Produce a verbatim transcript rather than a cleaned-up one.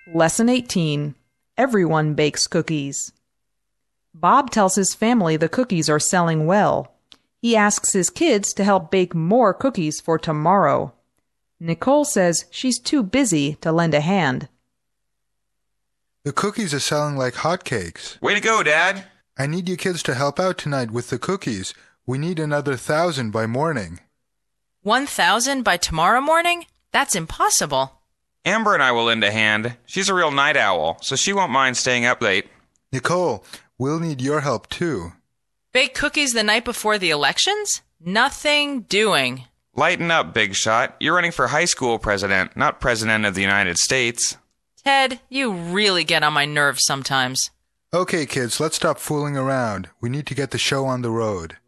Lesson eighteen. Everyone bakes cookies. Bob tells his family the cookies are selling well. He asks his kids to help bake more cookies for tomorrow. Nicole says she's too busy to lend a hand. The cookies are selling like hotcakes. Way to go, Dad! I need you kids to help out tonight with the cookies. We need another thousand by morning. One thousand by tomorrow morning? That's impossible. Amber and I will lend a hand. She's a real night owl, so she won't mind staying up late. Nicole, we'll need your help too. Bake cookies the night before the elections? Nothing doing. Lighten up, Big Shot. You're running for high school president, not president of the United States. Ted, you really get on my nerves sometimes. Okay, kids, let's stop fooling around. We need to get the show on the road.